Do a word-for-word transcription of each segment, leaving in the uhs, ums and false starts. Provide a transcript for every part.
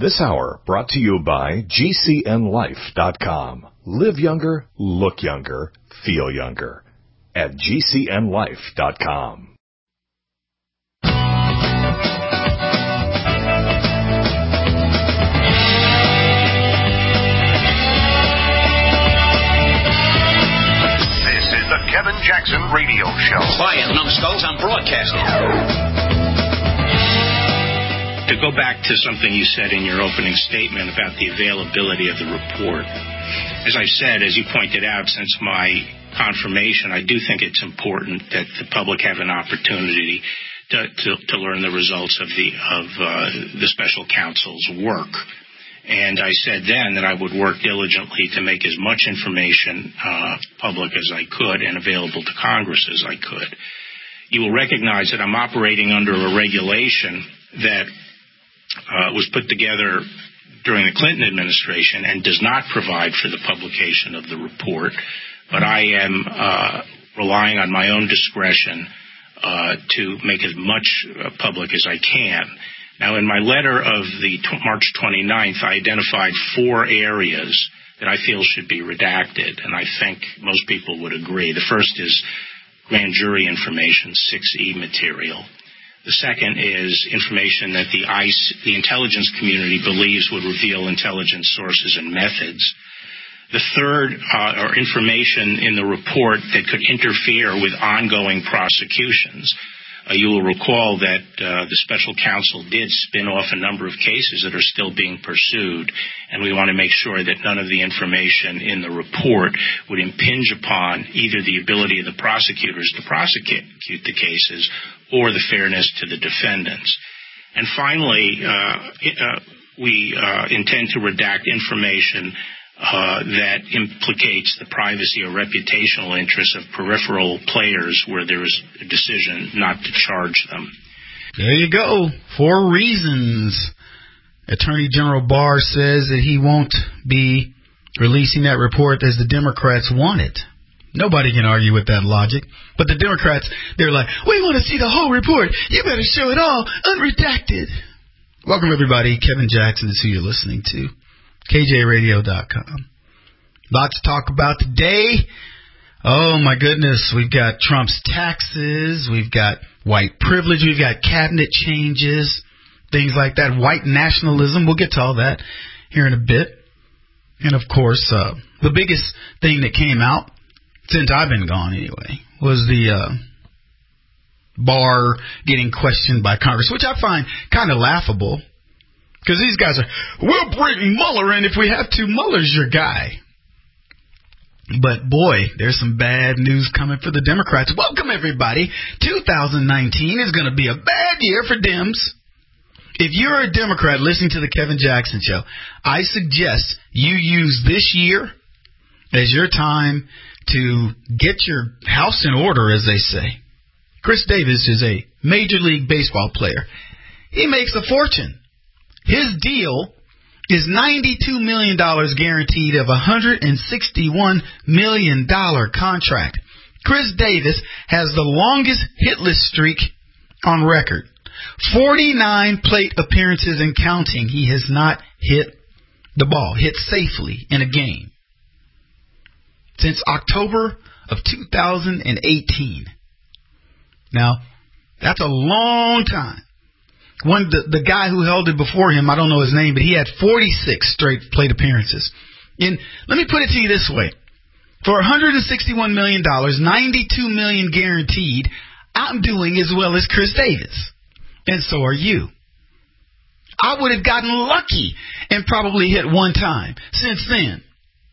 This hour brought to you by G C N life dot com. Live younger, look younger, feel younger at G C N life dot com. This is the Kevin Jackson Radio Show. Quiet, numbskulls, I'm broadcasting. To go back to something you said in your opening statement about the availability of the report, as I said, as you pointed out, since my confirmation, I do think it's important that the public have an opportunity to, to, to learn the results of the of uh, the special counsel's work. And I said then that I would work diligently to make as much information uh, public as I could and available to Congress as I could. You will recognize that I'm operating under a regulation that Uh, was put together during the Clinton administration and does not provide for the publication of the report, but I am uh, relying on my own discretion uh, to make as much uh, public as I can. Now, in my letter of the t- March twenty-ninth, I identified four areas that I feel should be redacted, and I think most people would agree. The first is grand jury information, six E material. The second is information that the ICE, the intelligence community, believes would reveal intelligence sources and methods. The third uh, are information in the report that could interfere with ongoing prosecutions. Uh, you will recall that uh, the special counsel did spin off a number of cases that are still being pursued, and we want to make sure that none of the information in the report would impinge upon either the ability of the prosecutors to prosecute the cases or the fairness to the defendants. And finally, uh, uh, we uh, intend to redact information uh, that implicates the privacy or reputational interests of peripheral players where there is a decision not to charge them. There you go. Four reasons. Attorney General Barr says that he won't be releasing that report as the Democrats want it. Nobody can argue with that logic. But the Democrats, they're like, we want to see the whole report. You better show it all unredacted. Welcome, everybody. Kevin Jackson is who you're listening to. K J radio dot com. Lots to talk about today. Oh, my goodness. We've got Trump's taxes. We've got white privilege. We've got cabinet changes, things like that. White nationalism. We'll get to all that here in a bit. And, of course, uh, the biggest thing that came out, since I've been gone anyway, was the uh, Barr getting questioned by Congress, which I find kind of laughable because these guys are, we'll bring Mueller in if we have to. Mueller's your guy. But, boy, there's some bad news coming for the Democrats. Welcome, everybody. two thousand nineteen is going to be a bad year for Dems. If you're a Democrat listening to the Kevin Jackson Show, I suggest you use this year as your time to get your house in order, as they say. Chris Davis is a Major League Baseball player. He makes a fortune. His deal is ninety-two million dollars guaranteed of a one hundred sixty-one million dollars contract. Chris Davis has the longest hitless streak on record. forty-nine plate appearances and counting. He has not hit the ball, hit safely in a game since October of two thousand eighteen. Now, that's a long time. One, the, the guy who held it before him, I don't know his name, but he had forty-six straight plate appearances. And let me put it to you this way. For one hundred sixty-one million dollars, ninety-two million dollars guaranteed, I'm doing as well as Chris Davis. And so are you. I would have gotten lucky and probably hit one time since then.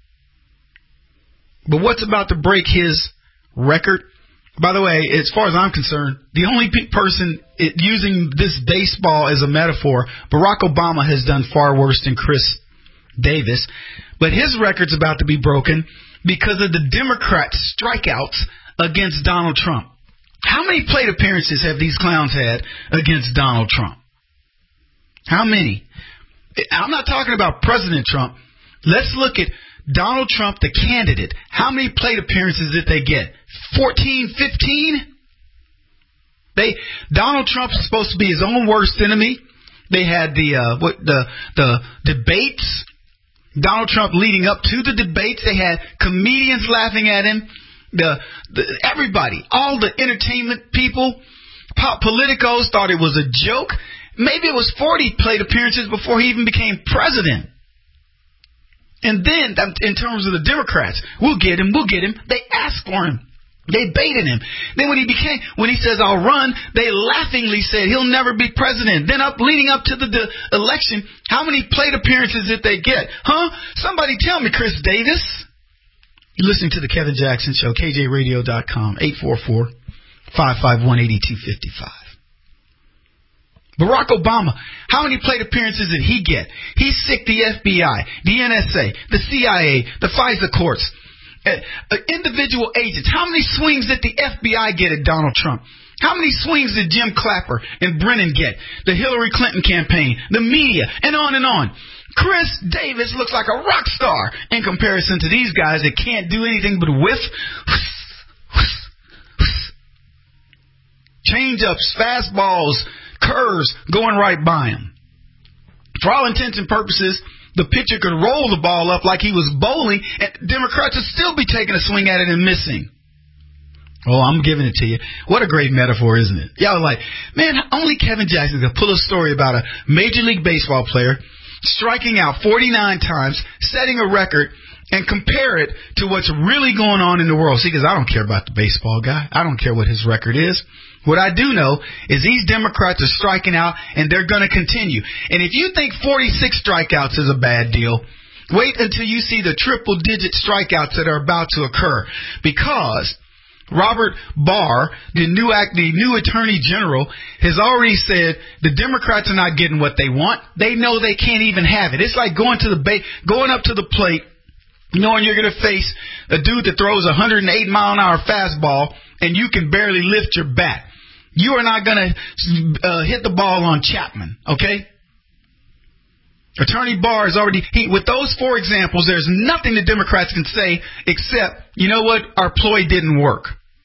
But what's about to break his record? By the way, as far as I'm concerned, the only pe- person it, using this baseball as a metaphor, Barack Obama has done far worse than Chris Davis. But his record's about to be broken because of the Democrats' strikeouts against Donald Trump. How many plate appearances have these clowns had against Donald Trump? How many? I'm not talking about President Trump. Let's look at Donald Trump, the candidate. How many plate appearances did they get? fourteen, fifteen? They, Donald Trump is supposed to be his own worst enemy. They had the uh, what the the debates. Donald Trump leading up to the debates. They had comedians laughing at him. The, the everybody, all the entertainment people, pop politicos thought it was a joke. Maybe it was forty plate appearances before he even became president. And then, in terms of the Democrats, we'll get him, we'll get him. They asked for him. They baited him. Then when he became, when he says, I'll run, they laughingly said he'll never be president. Then up, leading up to the, the election, how many plate appearances did they get? Huh? Somebody tell me, Chris Davis. You're listening to the Kevin Jackson Show, K J radio dot com, eight four four, five five one, eight two five five. Barack Obama, how many plate appearances did he get? He sicked the F B I, the N S A, the C I A, the FISA courts, uh, uh, individual agents. How many swings did the F B I get at Donald Trump? How many swings did Jim Clapper and Brennan get? The Hillary Clinton campaign, the media, and on and on. Chris Davis looks like a rock star in comparison to these guys that can't do anything but whiff, change-ups, fastballs, curves going right by him. For all intents and purposes, the pitcher could roll the ball up like he was bowling, and Democrats would still be taking a swing at it and missing. Oh, I'm giving it to you. What a great metaphor, isn't it? Y'all are like, man, only Kevin Jackson could pull a story about a Major League Baseball player striking out forty-nine times, setting a record, and compare it to what's really going on in the world. See, because I don't care about the baseball guy. I don't care what his record is. What I do know is these Democrats are striking out, and they're going to continue. And if you think forty-six strikeouts is a bad deal, wait until you see the triple-digit strikeouts that are about to occur. Because Robert Barr, the new act, the new Attorney General, has already said the Democrats are not getting what they want. They know they can't even have it. It's like going to the ba- going up to the plate, knowing you're going to face a dude that throws a one hundred eight mile an hour fastball, and you can barely lift your bat. You are not going to uh, hit the ball on Chapman, okay? Attorney Barr is already, he, with those four examples, there's nothing the Democrats can say except, you know what, our ploy didn't work.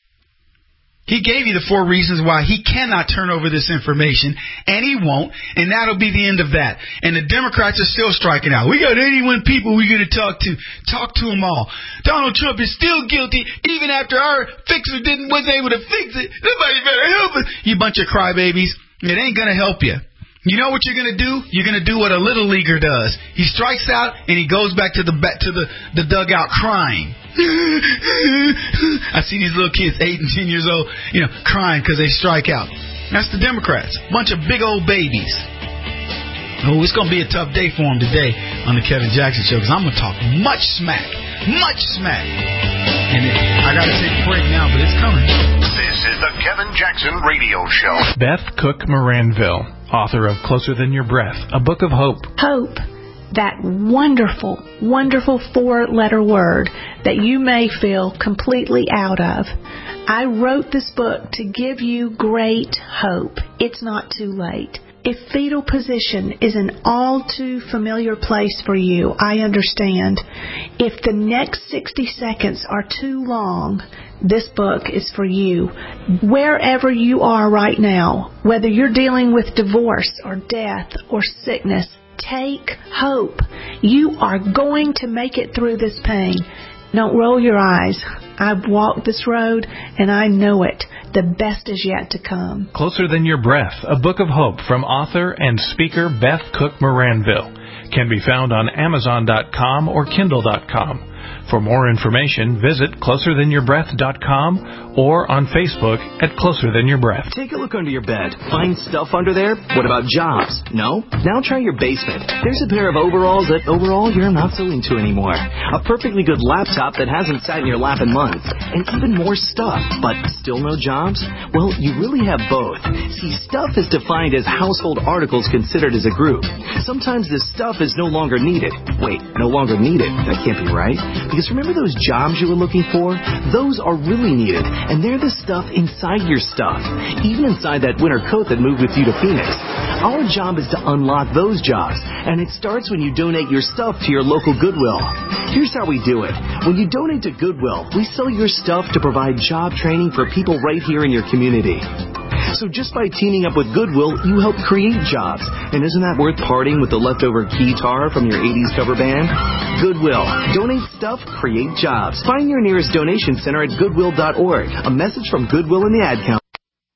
He gave you the four reasons why he cannot turn over this information, and he won't, and that'll be the end of that. And the Democrats are still striking out. We got eighty-one people we're going to talk to. Talk to them all. Donald Trump is still guilty, even after our fixer didn't wasn't able to fix it. Nobody better help us. You bunch of crybabies. It ain't going to help you. You know what you're going to do? You're going to do what a little leaguer does. He strikes out, and he goes back to the back to the, the dugout crying. I see these little kids, eight and ten years old, you know, crying because they strike out. That's the Democrats. Bunch of big old babies. Oh, it's going to be a tough day for them today on the Kevin Jackson Show because I'm going to talk much smack. Much smack. And it, I got to take a break now, but it's coming. This is the Kevin Jackson Radio Show. Beth Cook Moranville, author of Closer Than Your Breath, a book of hope. Hope. That wonderful, wonderful four-letter word that you may feel completely out of. I wrote this book to give you great hope. It's not too late. If fetal position is an all too familiar place for you, I understand. If the next sixty seconds are too long, this book is for you. Wherever you are right now, whether you're dealing with divorce or death or sickness, take hope. You are going to make it through this pain. Don't roll your eyes. I've walked this road, and I know it. The best is yet to come. Closer Than Your Breath, a book of hope from author and speaker Beth Cook Moranville. Can be found on Amazon dot com or Kindle dot com. For more information, visit closer than your breath dot com or on Facebook at Closer Than Your Breath. Take a look under your bed. Find stuff under there? What about jobs? No? Now try your basement. There's a pair of overalls that overall you're not so into anymore. A perfectly good laptop that hasn't sat in your lap in months. And even more stuff, but still no jobs? Well, you really have both. See, stuff is defined as household articles considered as a group. Sometimes this stuff is no longer needed. Wait, no longer needed? That can't be right. Because remember those jobs you were looking for? Those are really needed, and they're the stuff inside your stuff, even inside that winter coat that moved with you to Phoenix. Our job is to unlock those jobs, and it starts when you donate your stuff to your local Goodwill. Here's how we do it. When you donate to Goodwill, we sell your stuff to provide job training for people right here in your community. So just by teaming up with Goodwill, you help create jobs. And isn't that worth parting with the leftover guitar from your eighties cover band? Goodwill. Donate stuff, create jobs. Find your nearest donation center at goodwill dot org. A message from Goodwill in the ad count.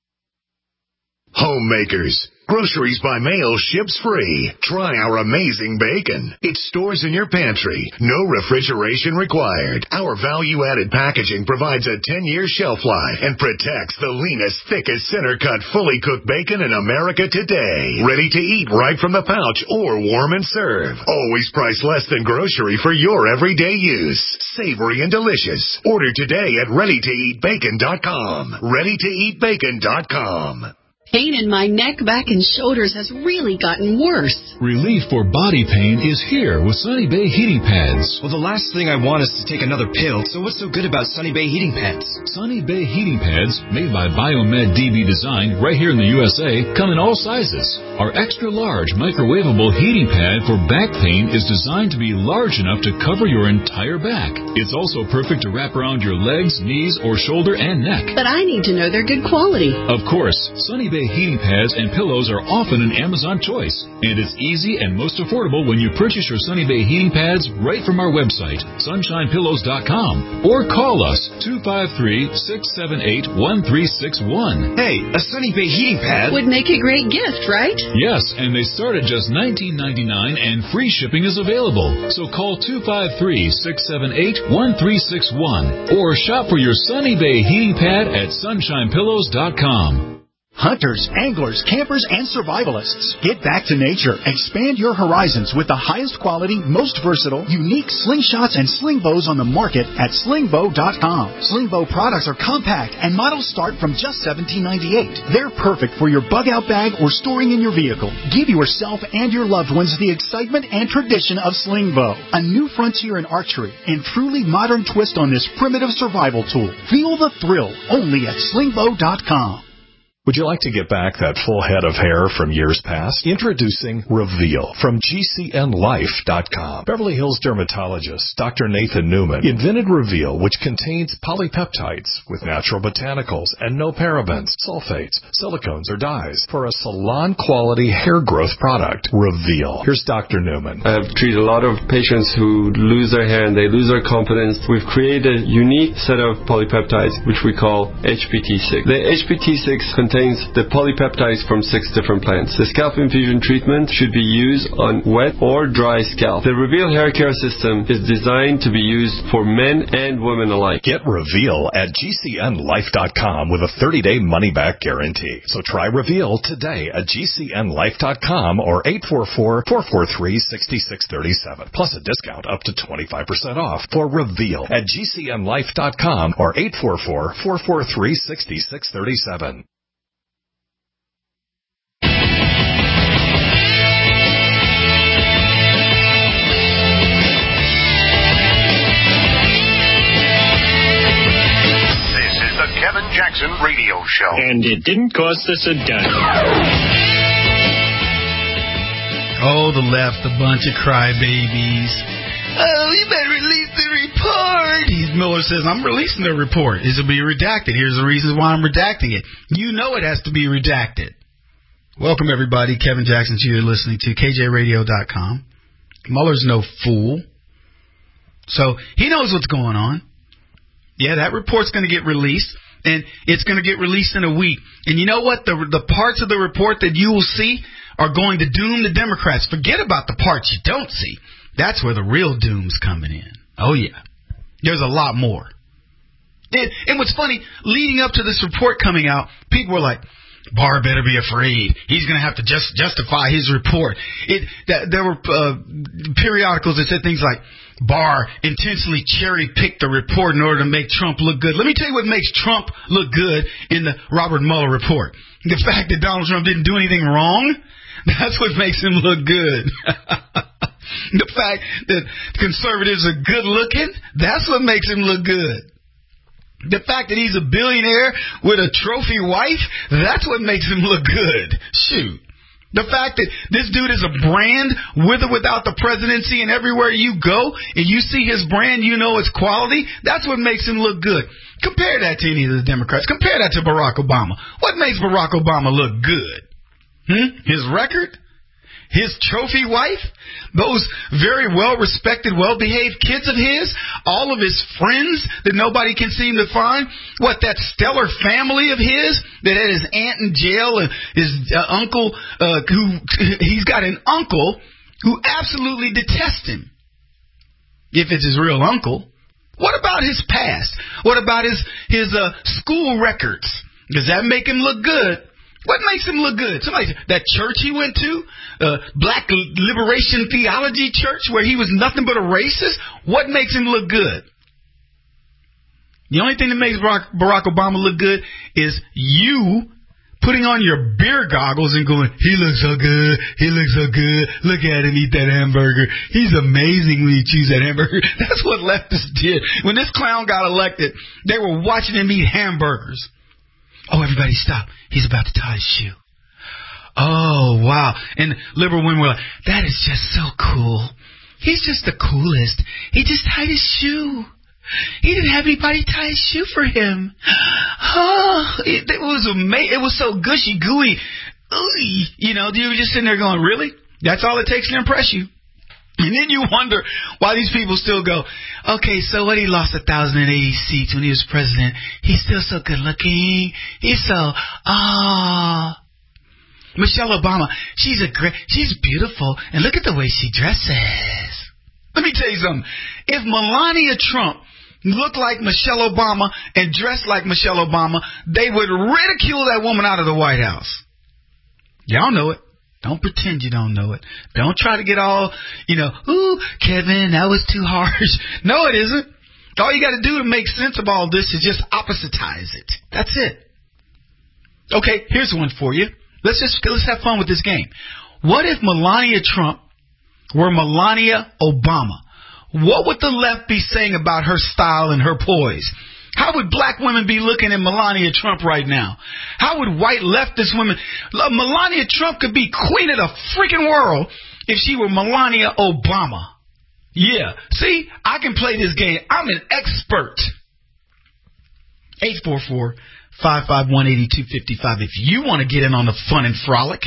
Homemakers. Groceries by mail ships free. Try our amazing bacon. It stores in your pantry. No refrigeration required. Our value-added packaging provides a ten-year shelf life and protects the leanest, thickest, center-cut, fully cooked bacon in America today. Ready to eat right from the pouch or warm and serve. Always priced less than grocery for your everyday use. Savory and delicious. Order today at ready to eat bacon dot com. ready to eat bacon dot com. Pain in my neck, back, and shoulders has really gotten worse. Relief for body pain is here with Sunny Bay Heating Pads. Well, the last thing I want is to take another pill, so what's so good about Sunny Bay Heating Pads? Sunny Bay Heating Pads, made by Biomed D B Design right here in the U S A, come in all sizes. Our extra-large microwavable heating pad for back pain is designed to be large enough to cover your entire back. It's also perfect to wrap around your legs, knees, or shoulder and neck. But I need to know they're good quality. Of course, Sunny Bay heating pads and pillows are often an Amazon choice, and it's easy and most affordable when you purchase your Sunny Bay heating pads right from our website, sunshine pillows dot com, or call us two five three, six seven eight, one three six one. Hey, a Sunny Bay heating pad would make a great gift, right? Yes, and they start at just nineteen ninety-nine, and free shipping is available. So call two five three, six seven eight, one three six one or shop for your Sunny Bay heating pad at sunshine pillows dot com. Hunters, anglers, campers, and survivalists. Get back to nature. Expand your horizons with the highest quality, most versatile, unique slingshots and sling bows on the market at sling bow dot com. Sling bow products are compact and models start from just seventeen ninety-eight. They're perfect for your bug-out bag or storing in your vehicle. Give yourself and your loved ones the excitement and tradition of sling bow. A new frontier in archery and truly modern twist on this primitive survival tool. Feel the thrill only at sling bow dot com. Would you like to get back that full head of hair from years past? Introducing Reveal from G C N life dot com. Beverly Hills dermatologist Doctor Nathan Newman invented Reveal, which contains polypeptides with natural botanicals and no parabens, sulfates, silicones, or dyes for a salon-quality hair growth product. Reveal. Here's Doctor Newman. I've treated a lot of patients who lose their hair and they lose their confidence. We've created a unique set of polypeptides, which we call H P T six. The H P T six contains the polypeptides from six different plants. The scalp infusion treatment should be used on wet or dry scalp. The Reveal hair care system is designed to be used for men and women alike. Get Reveal at G C N life dot com with a thirty-day money-back guarantee. So try Reveal today at G C N life dot com or eight four four, four four three, six six three seven. Plus a discount up to twenty-five percent off for Reveal at G C N life dot com or eight four four, four four three, six six three seven. Kevin Jackson Radio Show. And it didn't cost us a dime. Oh, the left, a bunch of crybabies. Oh, you better release the report. He's, Miller says, I'm releasing the report. It'll be redacted. Here's the reasons why I'm redacting it. You know it has to be redacted. Welcome, everybody. Kevin Jackson, you're listening to K J radio dot com. Mueller's no fool. So he knows what's going on. Yeah, that report's going to get released, and it's going to get released in a week. And you know what? The the parts of the report that you will see are going to doom the Democrats. Forget about the parts you don't see. That's where the real doom's coming in. Oh, yeah. There's a lot more. And, and what's funny, leading up to this report coming out, people were like, Barr better be afraid. He's going to have to just justify his report. It that, There were uh, periodicals that said things like, Barr intentionally cherry-picked the report in order to make Trump look good. Let me tell you what makes Trump look good in the Robert Mueller report. The fact that Donald Trump didn't do anything wrong, that's what makes him look good. The fact that conservatives are good-looking, that's what makes him look good. The fact that he's a billionaire with a trophy wife, that's what makes him look good. Shoot. The fact that this dude is a brand with or without the presidency, and everywhere you go and you see his brand, you know it's quality. That's what makes him look good. Compare that to any of the Democrats. Compare that to Barack Obama. What makes Barack Obama look good? Hmm? His record? His trophy wife? Those very well-respected, well-behaved kids of his? All of his friends that nobody can seem to find? What, that stellar family of his that had his aunt in jail and his uh, uncle, uh, who, he's got an uncle who absolutely detests him. If it's his real uncle. What about his past? What about his, his uh, school records? Does that make him look good? What makes him look good? Somebody, that church he went to, uh, Black Liberation Theology Church, where he was nothing but a racist. What makes him look good? The only thing that makes Barack, Barack Obama look good is you putting on your beer goggles and going, he looks so good, he looks so good, look at him eat that hamburger. He's amazing when he chews that hamburger. That's what leftists did. When this clown got elected, they were watching him eat hamburgers. Oh, everybody stop. He's about to tie his shoe. Oh, wow. And liberal women were like, that is just so cool. He's just the coolest. He just tied his shoe. He didn't have anybody tie his shoe for him. Oh, it, it was amazing. It was so gushy, gooey. Ooh, you know, you were just sitting there going, really? That's all it takes to impress you? And then you wonder why these people still go, okay, so what, he lost one thousand eighty seats when he was president. He's still so good looking. He's so, ah. Michelle Obama, she's a great, she's beautiful. And look at the way she dresses. Let me tell you something. If Melania Trump looked like Michelle Obama and dressed like Michelle Obama, they would ridicule that woman out of the White House. Y'all know it. Don't pretend you don't know it. Don't try to get all, you know, ooh, Kevin, that was too harsh. No, it isn't. All you got to do to make sense of all this is just oppositize it. That's it. Okay, here's one for you. Let's just let's have fun with this game. What if Melania Trump were Melania Obama? What would the left be saying about her style and her poise? How would black women be looking at Melania Trump right now? How would white leftist women... Melania Trump could be queen of the freaking world if she were Melania Obama. Yeah. See, I can play this game. I'm an expert. eight four four, five five one, eight two five five if you want to get in on the fun and frolic.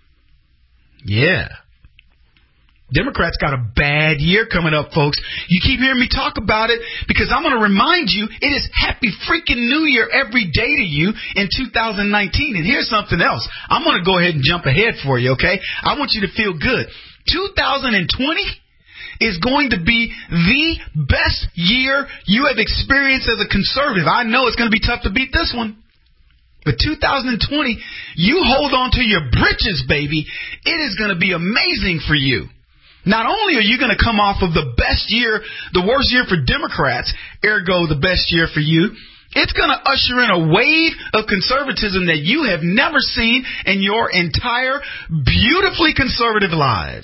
Yeah. Democrats got a bad year coming up, folks. You keep hearing me talk about it because I'm going to remind you it is Happy freaking New Year every day to you in two thousand nineteen. And here's something else. I'm going to go ahead and jump ahead for you, okay? I want you to feel good. two thousand twenty is going to be the best year you have experienced as a conservative. I know it's going to be tough to beat this one. But two thousand twenty, you hold on to your britches, baby. It is going to be amazing for you. Not only are you going to come off of the best year, the worst year for Democrats, ergo the best year for you, it's going to usher in a wave of conservatism that you have never seen in your entire beautifully conservative lives.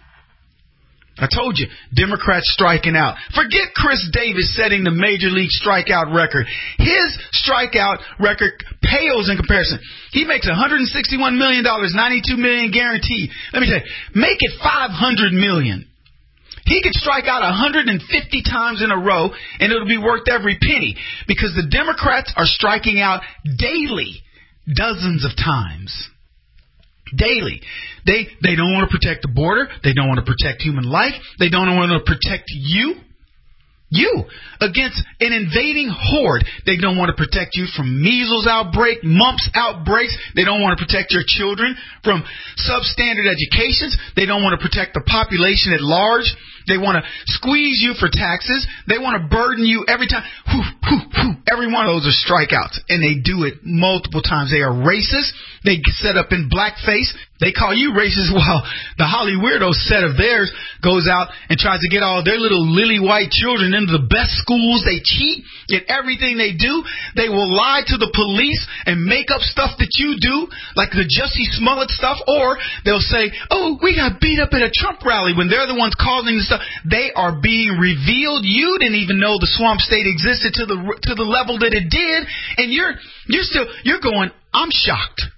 I told you, Democrats striking out. Forget Chris Davis setting the major league strikeout record. His strikeout record pales in comparison. He makes one hundred sixty-one million dollars, ninety-two million dollars guaranteed. Let me tell you, make it five hundred million dollars. He could strike out one hundred fifty times in a row, and it'll be worth every penny because the Democrats are striking out daily, dozens of times. Daily. They they don't want to protect the border. They don't want to protect human life. They don't want to protect you. You against an invading horde. They don't want to protect you from measles outbreak, mumps outbreaks. They don't want to protect your children from substandard educations. They don't want to protect the population at large. They want to squeeze you for taxes. They want to burden you every time. Whew, whew, whew. Every one of those are strikeouts, and they do it multiple times. They are racist. They set up in blackface. They call you racist while the Holly Weirdo set of theirs goes out and tries to get all their little lily white children into the best schools. They cheat at everything they do. They will lie to the police and make up stuff that you do, like the Jussie Smollett stuff, or they'll say, oh, we got beat up at a Trump rally when they're the ones causing the stuff. They are being revealed. You didn't even know the swamp state existed to the to the level that it did, and you're you're still you're going, I'm shocked.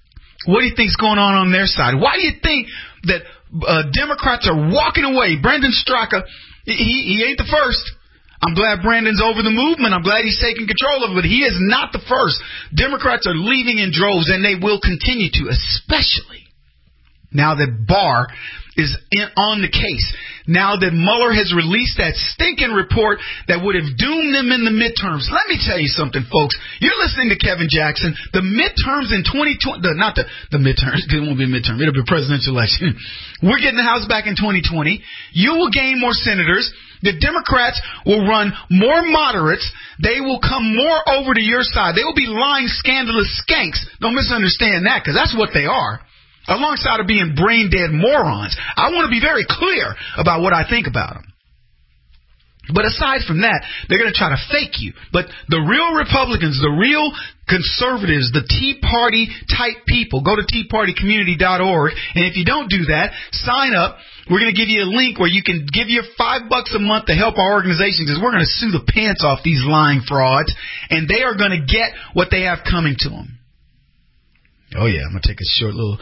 What do you think's going on on their side? Why do you think that uh, Democrats are walking away? Brandon Straka, he, he ain't the first. I'm glad Brandon's over the movement. I'm glad he's taking control of it, but he is not the first. Democrats are leaving in droves, and they will continue to, especially now that Barr is in, on the case. Now that Mueller has released that stinking report that would have doomed them in the midterms. Let me tell you something, folks. You're listening to Kevin Jackson. The midterms in twenty twenty, the, not the, the midterms, it won't be a midterm. It'll be a presidential election. We're getting the House back in twenty twenty. You will gain more senators. The Democrats will run more moderates. They will come more over to your side. They will be lying, scandalous skanks. Don't misunderstand that, because that's what they are. Alongside of being brain-dead morons. I want to be very clear about what I think about them. But aside from that, they're going to try to fake you. But the real Republicans, the real conservatives, the Tea Party type people, go to tea party community dot org. And if you don't do that, sign up. We're going to give you a link where you can give your five bucks a month to help our organization, because we're going to sue the pants off these lying frauds. And they are going to get what they have coming to them. Oh, yeah, I'm going to take a short little...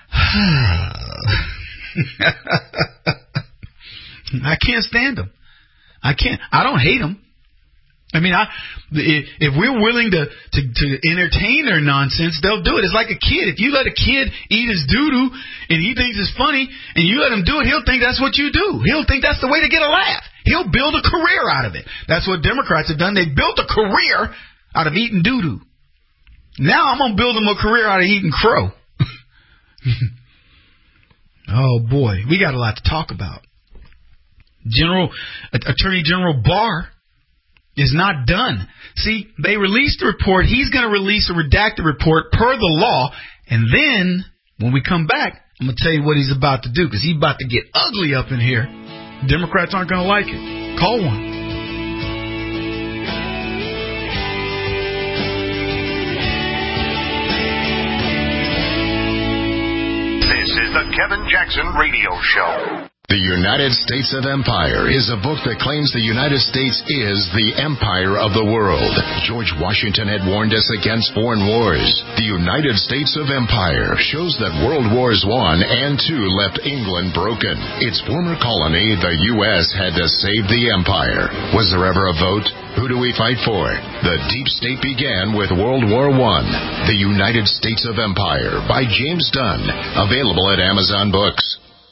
I can't stand them. I can't. I don't hate them. I mean, I if we're willing to, to, to entertain their nonsense, they'll do it. It's like a kid. If you let a kid eat his doo-doo and he thinks it's funny and you let him do it, he'll think that's what you do. He'll think that's the way to get a laugh. He'll build a career out of it. That's what Democrats have done. They built a career out of eating doo-doo. Now I'm going to build them a career out of eating crow. Oh, boy. We got a lot to talk about. General Attorney General Barr is not done. See, they released the report. He's going to release a redacted report per the law. And then, when we come back, I'm going to tell you what he's about to do, because he's about to get ugly up in here. Democrats aren't going to like it. Call one. This is the Kevin Jackson Radio Show. The United States of Empire is a book that claims the United States is the empire of the world. George Washington had warned us against foreign wars. The United States of Empire shows that World Wars One and Two left England broken. Its former colony, the U S, had to save the empire. Was there ever a vote? Who do we fight for? The Deep State began with World War One. The United States of Empire by James Dunn. Available at Amazon Books.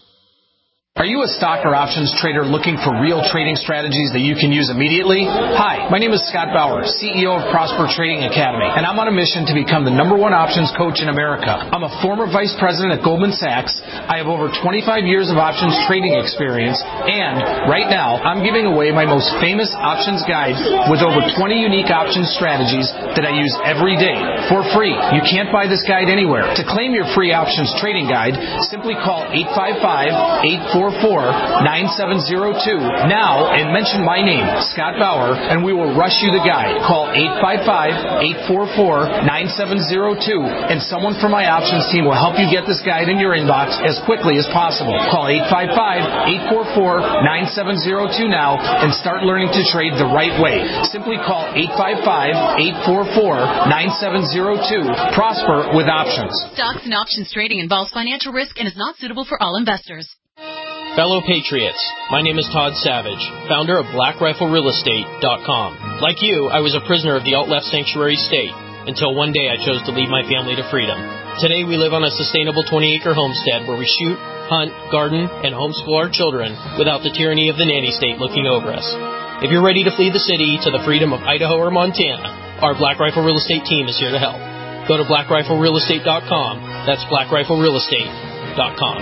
Are you a stock or options trader looking for real trading strategies that you can use immediately? Hi, my name is Scott Bauer, C E O of Prosper Trading Academy, and I'm on a mission to become the number one options coach in America. I'm a former vice president at Goldman Sachs. I have over twenty-five years of options trading experience, and right now I'm giving away my most famous options guide with over twenty unique options strategies that I use every day for free. You can't buy this guide anywhere. To claim your free options trading guide, simply call eight five five, eight four four, nine seven zero two now and mention my name, Scott Bauer, and we will rush you the guide. Call eight five five, eight four four, nine seven zero two and someone from my options team will help you get this guide in your inbox as quickly as possible. Call eight five five, eight four four, nine seven zero two now and start learning to trade the right way. Simply call eight five five, eight four four, nine seven zero two. Prosper with options. Stocks and options trading involves financial risk and is not suitable for all investors. Fellow Patriots, my name is Todd Savage, founder of Black Rifle Real Estate dot com. Like you, I was a prisoner of the alt-left sanctuary state until one day I chose to lead my family to freedom. Today we live on a sustainable twenty-acre homestead where we shoot, hunt, garden, and homeschool our children without the tyranny of the nanny state looking over us. If you're ready to flee the city to the freedom of Idaho or Montana, our Black Rifle Real Estate team is here to help. Go to Black Rifle Real Estate dot com. That's Black Rifle Real Estate dot com.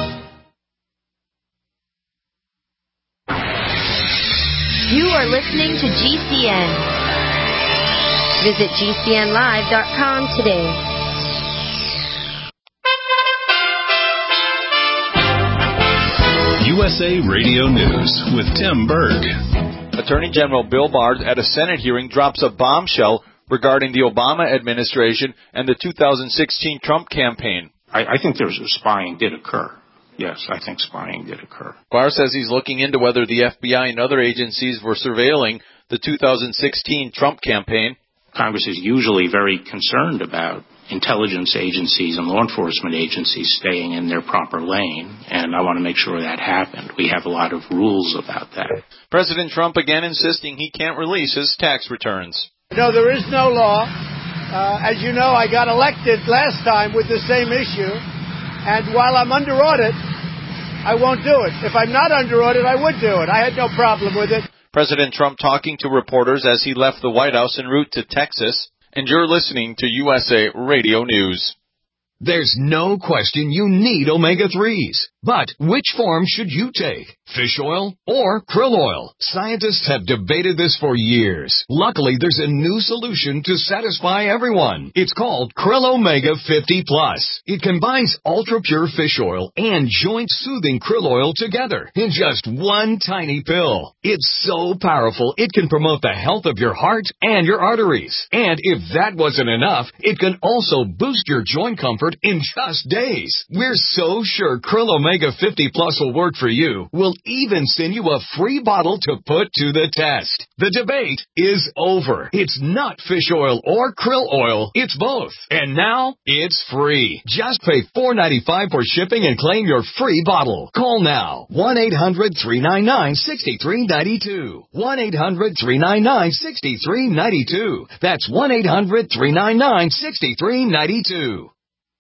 You are listening to G C N. Visit G C N live dot com today. U S A Radio News with Tim Berg. Attorney General Bill Barr at a Senate hearing drops a bombshell regarding the Obama administration and the two thousand sixteen Trump campaign. I, I think there's spying did occur. Yes, I think spying did occur. Barr says he's looking into whether the F B I and other agencies were surveilling the two thousand sixteen Trump campaign. Congress is usually very concerned about intelligence agencies and law enforcement agencies staying in their proper lane, and I want to make sure that happened. We have a lot of rules about that. President Trump again insisting he can't release his tax returns. No, there is no law. Uh, as you know, I got elected last time with the same issue, and while I'm under audit, I won't do it. If I'm not under audit, I would do it. I had no problem with it. President Trump talking to reporters as he left the White House en route to Texas. And you're listening to U S A Radio News. There's no question you need omega threes. But which form should you take? Fish oil or krill oil? Scientists have debated this for years. Luckily, there's a new solution to satisfy everyone. It's called Krill Omega fifty plus. It combines ultra-pure fish oil and joint-soothing krill oil together in just one tiny pill. It's so powerful, it can promote the health of your heart and your arteries. And if that wasn't enough, it can also boost your joint comfort in just days. We're so sure Krill Omega fifty plus will work for you. We'll even send you a free bottle to put to the test. The debate is over. It's not fish oil or krill oil. It's both. And now it's free. Just pay four dollars and ninety-five cents for shipping and claim your free bottle. Call now. one eight hundred three nine nine six three nine two. one eight hundred three nine nine six three nine two. That's one eight hundred three nine nine six three nine two.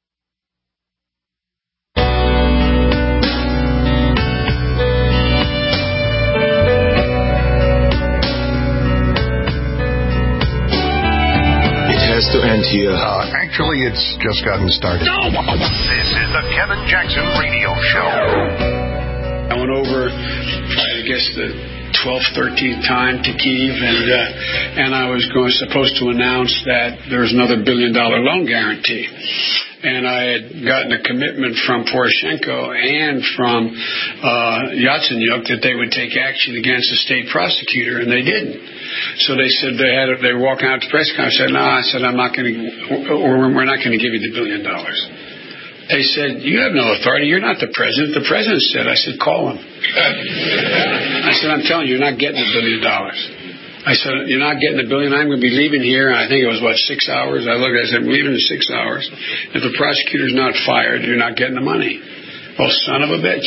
Has to end here. Uh, actually, it's just gotten started. No! This is the Kevin Jackson Radio Show. I went over, I guess, the twelfth, thirteenth time to Kyiv, and uh, and I was going supposed to announce that there was another billion dollar loan guarantee. And I had gotten a commitment from Poroshenko and from uh, Yatsenyuk that they would take action against the state prosecutor, and they didn't. So they said they had. They were walking out to the press conference. I said, "No," I said, "I'm not going to, or we're not going to give you the billion dollars." They said, "You have no authority. You're not the president." The president said. I said, "Call him." I said, "I'm telling you, you're not getting the billion dollars." I said, "You're not getting the billion. I'm going to be leaving here." And I think it was, what, six hours? I looked, I said, "I'm leaving in six hours. If the prosecutor's not fired, you're not getting the money." Well, son of a bitch.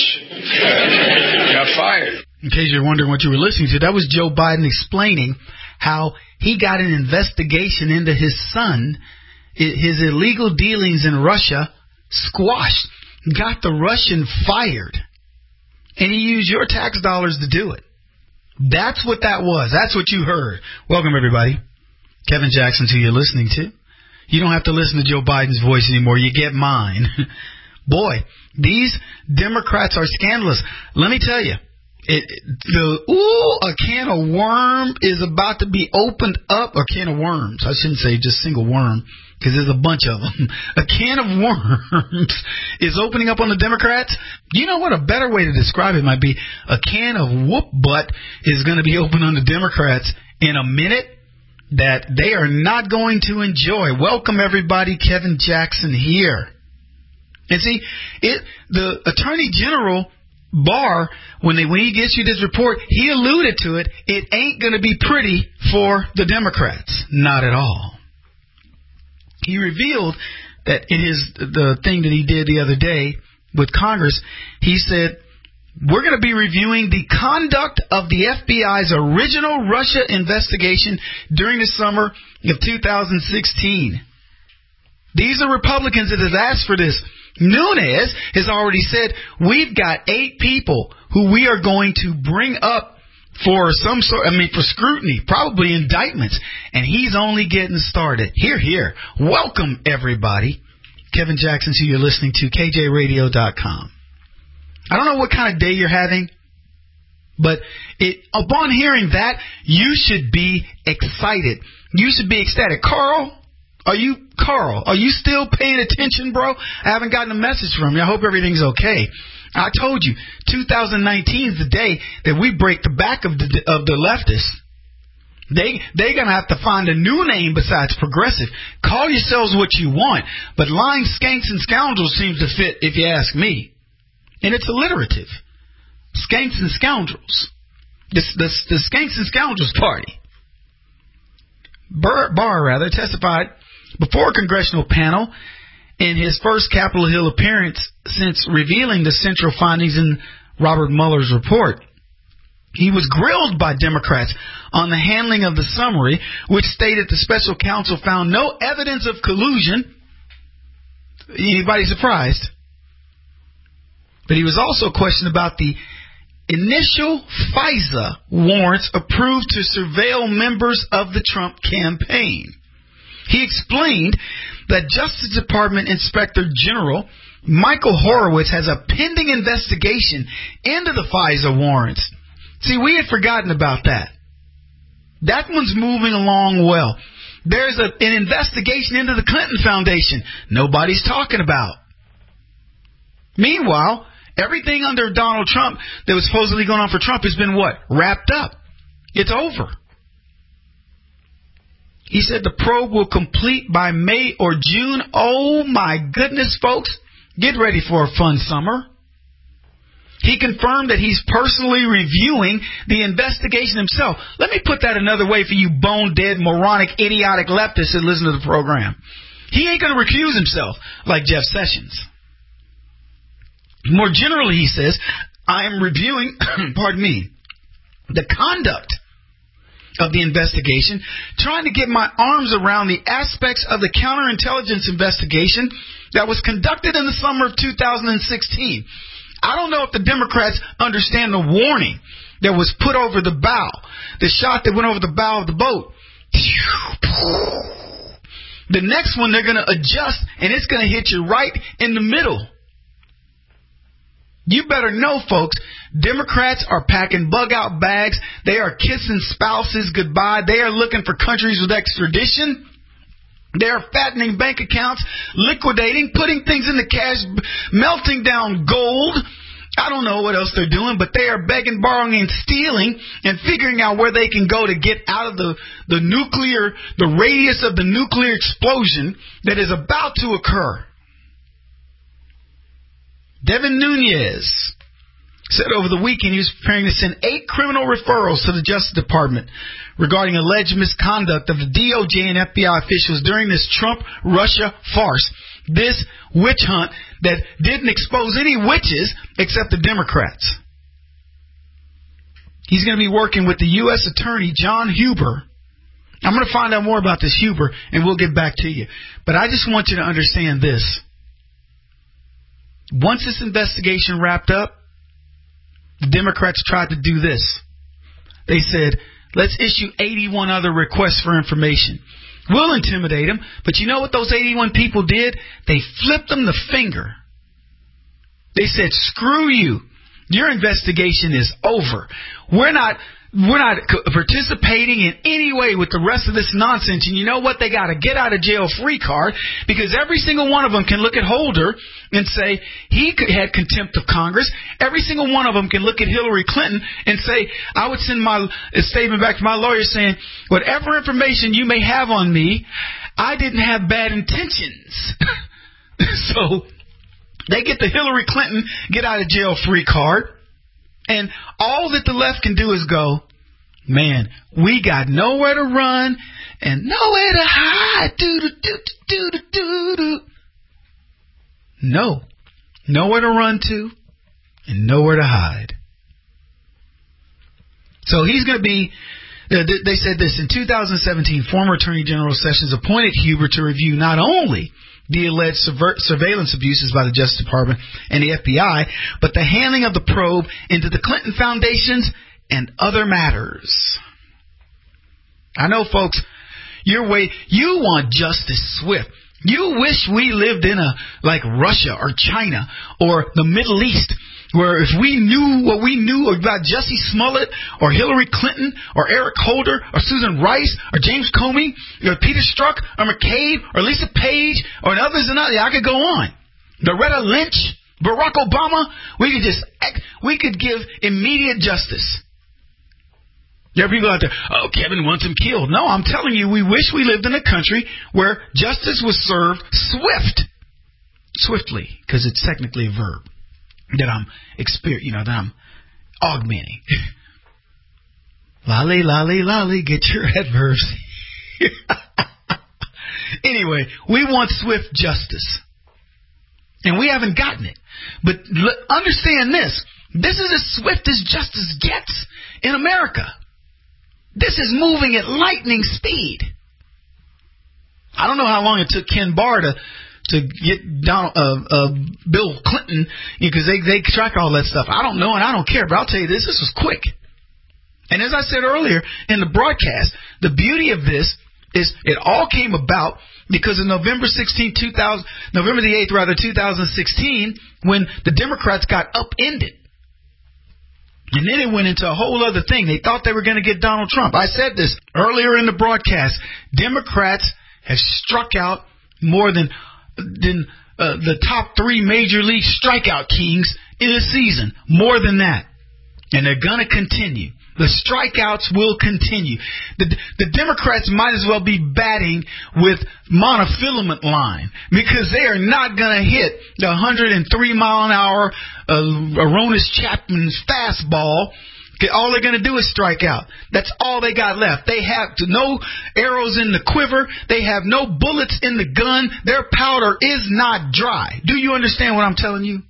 Got fired. In case you're wondering what you were listening to, that was Joe Biden explaining how he got an investigation into his son, his illegal dealings in Russia squashed, got the Russian fired, and he used your tax dollars to do it. That's what that was. That's what you heard. Welcome, everybody. Kevin Jackson, who you're listening to. You don't have to listen to Joe Biden's voice anymore. You get mine. Boy, these Democrats are scandalous. Let me tell you, it, the ooh, a can of worm is about to be opened up. A can of worms. I shouldn't say just single worm, because there's a bunch of them. A can of worms is opening up on the Democrats. You know what? A better way to describe it might be a can of whoop butt is going to be open on the Democrats in a minute that they are not going to enjoy. Welcome, everybody. Kevin Jackson here. And see, it the Attorney General Barr, when they when he gets you this report, he alluded to it. It ain't going to be pretty for the Democrats. Not at all. He revealed that in his the thing that he did the other day with Congress, he said, we're going to be reviewing the conduct of the F B I's original Russia investigation during the summer of two thousand sixteen. These are Republicans that have asked for this. Nunes has already said, we've got eight people who we are going to bring up for some sort, I mean, for scrutiny, probably indictments, and he's only getting started. Here, here. Welcome, everybody. Kevin Jackson, who you're listening to, K J radio dot com. I don't know what kind of day you're having, but it, upon hearing that, you should be excited. You should be ecstatic. Carl, are you, Carl, are you still paying attention, bro? I haven't gotten a message from you. I hope everything's okay. I told you, two thousand nineteen is the day that we break the back of the of the leftists. They they're gonna have to find a new name besides progressive. Call yourselves what you want, but lying skanks and scoundrels seems to fit, if you ask me. And it's alliterative. Skanks and scoundrels. This the the Skanks and Scoundrels Party. Barr, Barr rather testified before a congressional panel in his first Capitol Hill appearance since revealing the central findings in Robert Mueller's report. He was grilled by Democrats on the handling of the summary, which stated the special counsel found no evidence of collusion. Anybody surprised? But he was also questioned about the initial FISA warrants approved to surveil members of the Trump campaign. He explained that Justice Department Inspector General Michael Horowitz has a pending investigation into the FISA warrants. See, we had forgotten about that. That one's moving along well. There's a, an investigation into the Clinton Foundation nobody's talking about. Meanwhile, everything under Donald Trump that was supposedly going on for Trump has been what? Wrapped up. It's over. He said the probe will complete by May or June. Oh, my goodness, folks. Get ready for a fun summer. He confirmed that he's personally reviewing the investigation himself. Let me put that another way for you bone-dead, moronic, idiotic leftists that listen to the program. He ain't going to recuse himself like Jeff Sessions. More generally, he says, I am reviewing, pardon me, the conduct of the investigation, trying to get my arms around the aspects of the counterintelligence investigation that was conducted in the summer of two thousand sixteen. I don't know if the Democrats understand the warning that was put over the bow, the shot that went over the bow of the boat. The next one, they're going to adjust, and it's going to hit you right in the middle. You better know, folks, Democrats are packing bug-out bags. They are kissing spouses goodbye. They are looking for countries with extradition. They are fattening bank accounts, liquidating, putting things in the cash, melting down gold. I don't know what else they're doing, but they are begging, borrowing, and stealing and figuring out where they can go to get out of the, the nuclear, the radius of the nuclear explosion that is about to occur. Devin Nunes said over the weekend he was preparing to send eight criminal referrals to the Justice Department regarding alleged misconduct of the D O J and F B I officials during this Trump-Russia farce, this witch hunt that didn't expose any witches except the Democrats. He's going to be working with the U S Attorney John Huber. I'm going to find out more about this Huber, and we'll get back to you. But I just want you to understand this. Once this investigation wrapped up, the Democrats tried to do this. They said, let's issue eighty-one other requests for information. We'll intimidate them, but you know what those eighty-one people did? They flipped them the finger. They said, screw you. Your investigation is over. We're not... We're not participating in any way with the rest of this nonsense. And you know what? They got a get out of jail free card, because every single one of them can look at Holder and say he had contempt of Congress. Every single one of them can look at Hillary Clinton and say, I would send my a statement back to my lawyer saying, whatever information you may have on me, I didn't have bad intentions. So they get the Hillary Clinton get out of jail free card. And all that the left can do is go, man, we got nowhere to run and nowhere to hide. Do, do, do, do, do, do, do. No. Nowhere to run to and nowhere to hide. So he's going to be, they said this, in two thousand seventeen, former Attorney General Sessions appointed Huber to review not only the alleged surveillance abuses by the Justice Department and the F B I, but the handling of the probe into the Clinton Foundations and other matters. I know, folks, you're way, you want justice swift. You wish we lived in a, like Russia or China or the Middle East, where if we knew what we knew about Jussie Smollett or Hillary Clinton or Eric Holder or Susan Rice or James Comey or Peter Strzok or McCabe or Lisa Page or others and others, I could go on. Loretta Lynch, Barack Obama, we could just, we could give immediate justice. There are people out there, oh, Kevin wants him killed. No, I'm telling you, we wish we lived in a country where justice was served swift. Swiftly, because it's technically a verb that I'm exper- you know, that I'm augmenting. Lolly, lolly, lolly, get your adverbs. Anyway, we want swift justice. And we haven't gotten it. But l- understand this. This is as swift as justice gets in America. This is moving at lightning speed. I don't know how long it took Ken Barr to to get Donald, uh, uh, Bill Clinton, because they, they track all that stuff. I don't know and I don't care, but I'll tell you this, this was quick. And as I said earlier in the broadcast, the beauty of this is it all came about because of November sixteenth, two thousand, November the eighth, rather, two thousand sixteen, when the Democrats got upended. And then it went into a whole other thing. They thought they were going to get Donald Trump. I said this earlier in the broadcast. Democrats have struck out more than than uh, the top three major league strikeout kings in a season. More than that. And they're going to continue. The strikeouts will continue. The, the Democrats might as well be batting with monofilament line because they are not going to hit the one hundred three mile an hour uh, Aronis Chapman's fastball. All they're going to do is strike out. That's all they got left. They have no arrows in the quiver. They have no bullets in the gun. Their powder is not dry. Do you understand what I'm telling you?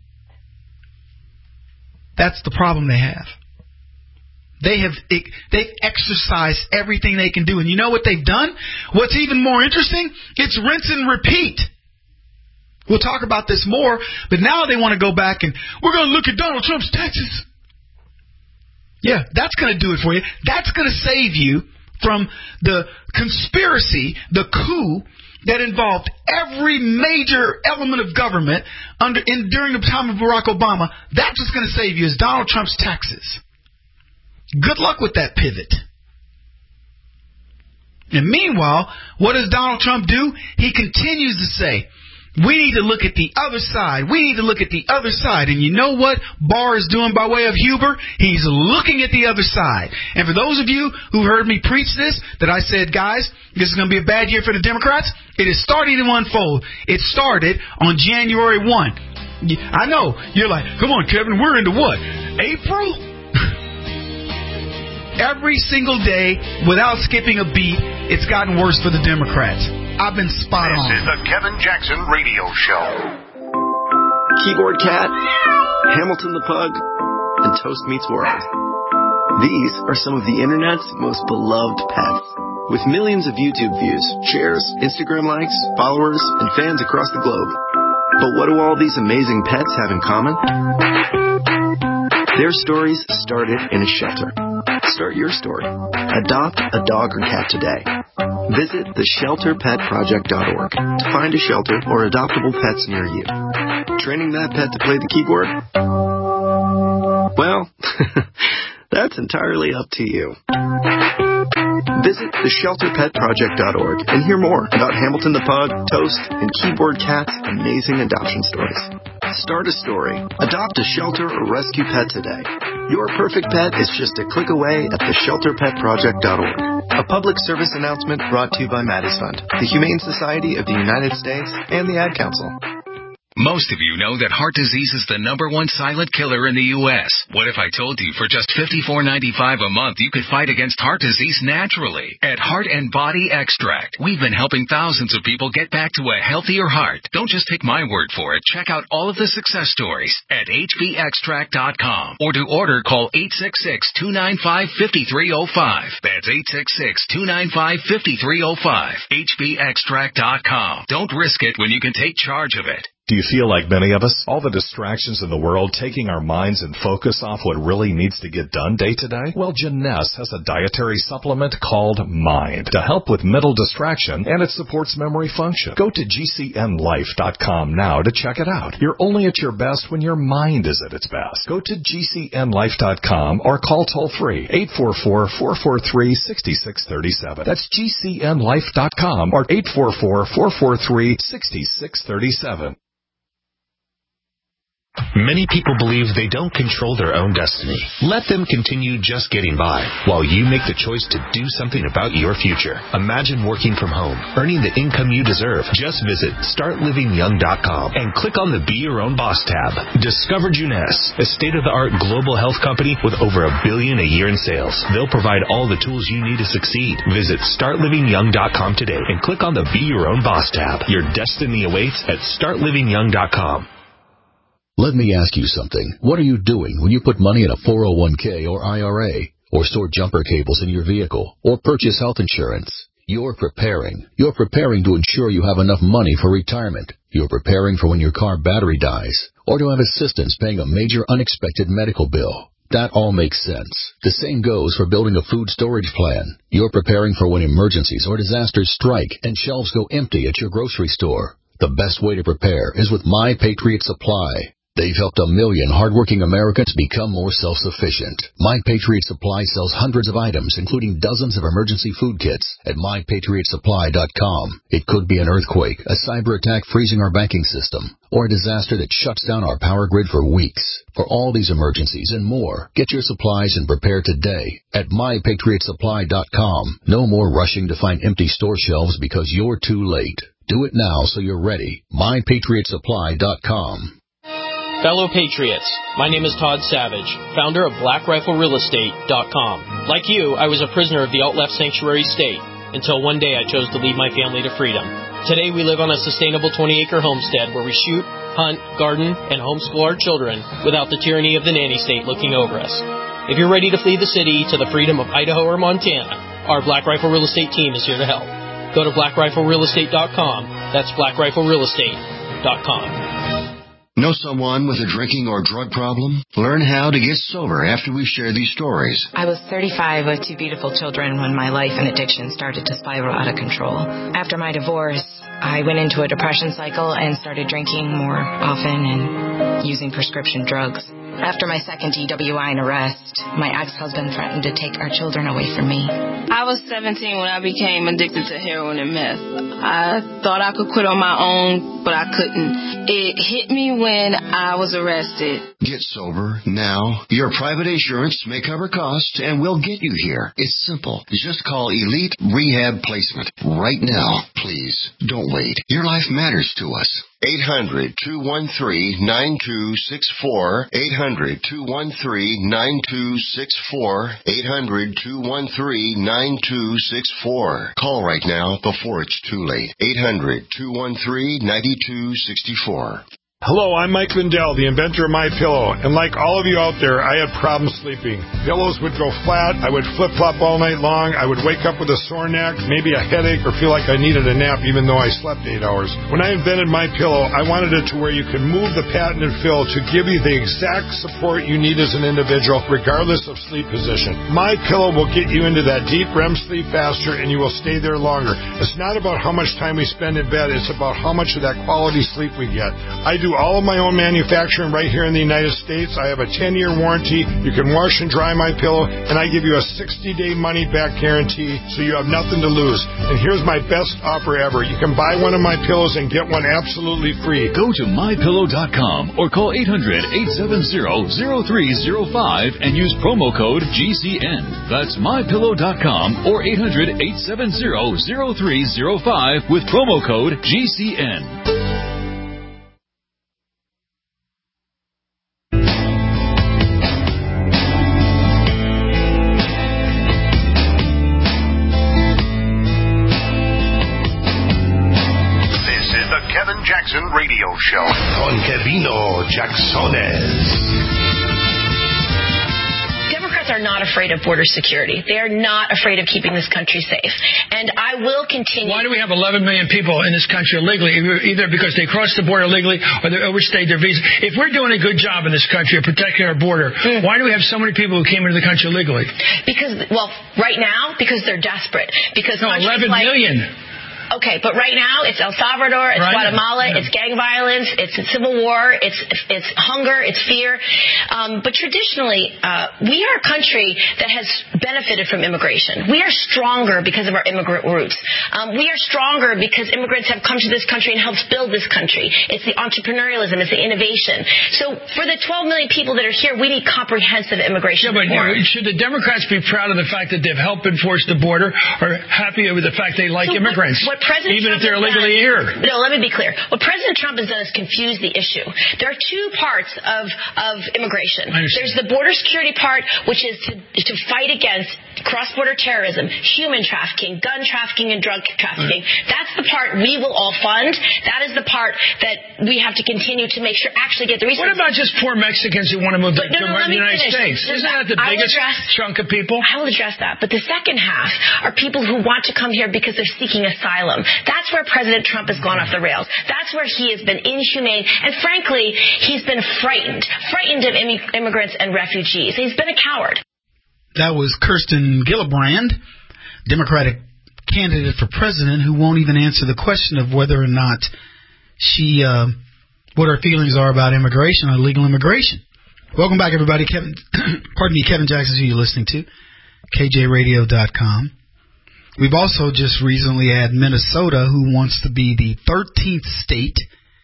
That's the problem they have. They have they've exercised everything they can do. And you know what they've done? What's even more interesting? It's rinse and repeat. We'll talk about this more, but now they want to go back and we're going to look at Donald Trump's taxes. Yeah, that's going to do it for you. That's going to save you from the conspiracy, the coup that involved every major element of government under in during the time of Barack Obama. That's what's going to save you is Donald Trump's taxes. Good luck with that pivot. And meanwhile, what does Donald Trump do? He continues to say, we need to look at the other side. We need to look at the other side. And you know what Barr is doing by way of Huber? He's looking at the other side. And for those of you who heard me preach this, that I said, guys, this is going to be a bad year for the Democrats, it is starting to unfold. It started on January first. I know. You're like, come on, Kevin, we're into what? April? Every single day, without skipping a beat, it's gotten worse for the Democrats. I've been spot on. This is the Kevin Jackson Radio Show. Keyboard Cat, Hamilton the Pug, and Toast Meets World. These are some of the Internet's most beloved pets. With millions of YouTube views, shares, Instagram likes, followers, and fans across the globe. But what do all these amazing pets have in common? Their stories started in a shelter. Start your story. Adopt a dog or cat today. Visit the shelter pet project dot org to find a shelter or adoptable pets near you. Training that pet to play the keyboard? Well, that's entirely up to you. Visit the shelter pet project dot org and hear more about Hamilton the Pug, Toast, and Keyboard Cat's amazing adoption stories. Start a story. Adopt a shelter or rescue pet today. Your perfect pet is just a click away at the shelter pet project dot org. A public service announcement brought to you by Maddie's Fund, the Humane Society of the United States, and the Ad Council. Most of you know that heart disease is the number one silent killer in the U S What if I told you for just fifty-four ninety-five a month you could fight against heart disease naturally? At Heart and Body Extract, we've been helping thousands of people get back to a healthier heart. Don't just take my word for it. Check out all of the success stories at H B extract dot com. Or to order, call eight six six, two nine five, five three zero five. That's eight six six, two nine five, five three zero five. H B extract dot com. Don't risk it when you can take charge of it. Do you feel like many of us? All the distractions in the world taking our minds and focus off what really needs to get done day to day? Well, Jeunesse has a dietary supplement called Mind to help with mental distraction, and it supports memory function. Go to G C N life dot com now to check it out. You're only at your best when your mind is at its best. Go to G C N life dot com or call toll-free eight four four, four four three, six six three seven. That's G C N life dot com or eight four four, four four three, six six three seven. Many people believe they don't control their own destiny. Let them continue just getting by while you make the choice to do something about your future. Imagine working from home, earning the income you deserve. Just visit start living young dot com and click on the Be Your Own Boss tab. Discover Juness, a state-of-the-art global health company with over a billion a year in sales. They'll provide all the tools you need to succeed. Visit start living young dot com today and click on the Be Your Own Boss tab. Your destiny awaits at start living young dot com. Let me ask you something. What are you doing when you put money in a four oh one k or I R A, or store jumper cables in your vehicle, or purchase health insurance? You're preparing. You're preparing to ensure you have enough money for retirement. You're preparing for when your car battery dies, or to have assistance paying a major unexpected medical bill. That all makes sense. The same goes for building a food storage plan. You're preparing for when emergencies or disasters strike and shelves go empty at your grocery store. The best way to prepare is with My Patriot Supply. They've helped a million hardworking Americans become more self-sufficient. My Patriot Supply sells hundreds of items, including dozens of emergency food kits at my patriot supply dot com. It could be an earthquake, a cyber attack freezing our banking system, or a disaster that shuts down our power grid for weeks. For all these emergencies and more, get your supplies and prepare today at my patriot supply dot com. No more rushing to find empty store shelves because you're too late. Do it now so you're ready. my patriot supply dot com. Fellow Patriots, my name is Todd Savage, founder of black rifle real estate dot com. Like you, I was a prisoner of the alt-left sanctuary state until one day I chose to lead my family to freedom. Today we live on a sustainable twenty-acre homestead where we shoot, hunt, garden, and homeschool our children without the tyranny of the nanny state looking over us. If you're ready to flee the city to the freedom of Idaho or Montana, our Black Rifle Real Estate team is here to help. Go to black rifle real estate dot com. That's black rifle real estate dot com. Know someone with a drinking or drug problem? Learn how to get sober after we share these stories. I was thirty-five with two beautiful children when my life and addiction started to spiral out of control. After my divorce, I went into a depression cycle and started drinking more often and using prescription drugs. After my second D W I and arrest, my ex-husband threatened to take our children away from me. I was seventeen when I became addicted to heroin and meth. I thought I could quit on my own, but I couldn't. It hit me when I was arrested. Get sober now. Your private insurance may cover costs and we'll get you here. It's simple. Just call Elite Rehab Placement right now. Please, don't wait. Your life matters to us. eight hundred, two one three, nine two six four. eight hundred, two one three, nine two six four. eight hundred, two one three, nine two six four. Call right now before it's too late. eight hundred, two one three, nine two six four. Hello, I'm Mike Lindell, the inventor of MyPillow, and like all of you out there, I had problems sleeping. Pillows would go flat, I would flip-flop all night long, I would wake up with a sore neck, maybe a headache, or feel like I needed a nap even though I slept eight hours. When I invented MyPillow, I wanted it to where you can move the patented fill to give you the exact support you need as an individual, regardless of sleep position. MyPillow will get you into that deep R E M sleep faster, and you will stay there longer. It's not about how much time we spend in bed, it's about how much of that quality sleep we get. I do all of my own manufacturing right here in the United States. I have a ten-year warranty. You can wash and dry my pillow, and I give you a sixty-day money-back guarantee, so you have nothing to lose. And here's my best offer ever. You can buy one of my pillows and get one absolutely free. Go to my pillow dot com or call eight hundred, eight seven zero, zero three zero five and use promo code G C N. That's my pillow dot com or eight hundred, eight seven zero, zero three zero five with promo code G C N. Jackson Radio Show. Con Kevino Jacksones. Democrats are not afraid of border security. They are not afraid of keeping this country safe. And I will continue. Why do we have eleven million people in this country illegally, either because they crossed the border illegally or they overstayed their visa? If we're doing a good job in this country of protecting our border, mm. why do we have so many people who came into the country illegally? Because, well, right now, because they're desperate. Because no, eleven like, million. Okay, but right now it's El Salvador, it's right. Guatemala, yeah. It's gang violence, it's civil war, it's it's hunger, it's fear. Um, but traditionally, uh, we are a country that has been benefited from immigration. We are stronger because of our immigrant roots. Um, we are stronger because immigrants have come to this country and helped build this country. It's the entrepreneurialism. It's the innovation. So for the twelve million people that are here, we need comprehensive immigration Yeah, but you reform. know, should the Democrats be proud of the fact that they've helped enforce the border, or happy with the fact they like So immigrants, what, what President even Trump if they're has illegally done, here? No, let me be clear. What President Trump has done is confuse the issue. There are two parts of, of immigration. There's the border security part, which is to, to fight against cross-border terrorism, human trafficking, gun trafficking, and drug trafficking. Right. That's the part we will all fund. That is the part that we have to continue to make sure actually get the resources. What about just poor Mexicans who want to move to, no, no, to the United finish. States? Isn't that the biggest address, chunk of people? I will address that. But the second half are people who want to come here because they're seeking asylum. That's where President Trump has gone off the rails. That's where he has been inhumane. And frankly, he's been frightened. Frightened of imm- immigrants and refugees. He's been a coward. That was Kirsten Gillibrand, Democratic candidate for president, who won't even answer the question of whether or not she, uh, what her feelings are about immigration or illegal immigration. Welcome back, everybody. Kevin, pardon me, Kevin Jackson, who you're listening to, K J radio dot com. We've also just recently had Minnesota, who wants to be the thirteenth state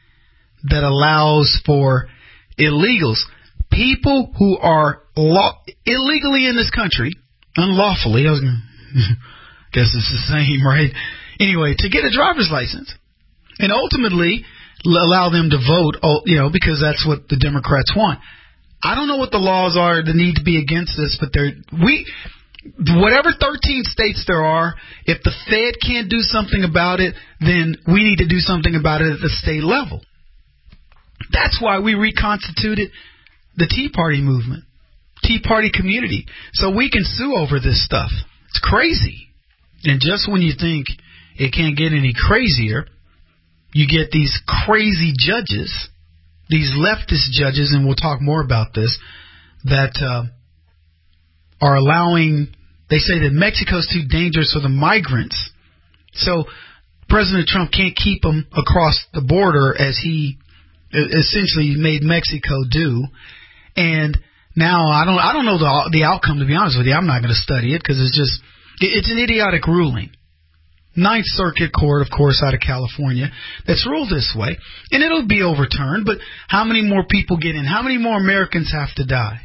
that allows for illegals, people who are law- illegally in this country, unlawfully. I was going to guess it's the same, right? Anyway, to get a driver's license and ultimately allow them to vote, you know, because that's what the Democrats want. I don't know what the laws are that need to be against this, but they're, we, whatever thirteen states there are, if the Fed can't do something about it, then we need to do something about it at the state level. That's why we reconstituted the Tea Party movement, Tea Party community, so we can sue over this stuff. It's crazy. And just when you think it can't get any crazier, you get these crazy judges, these leftist judges, and we'll talk more about this, that uh, are allowing, they say that Mexico's too dangerous for the migrants. So President Trump can't keep them across the border as he essentially made Mexico do. And now I don't I don't know the the outcome, to be honest with you. I'm not going to study it because it's just, it's an idiotic ruling. Ninth Circuit Court, of course, out of California, that's ruled this way. And it'll be overturned, but how many more people get in? How many more Americans have to die?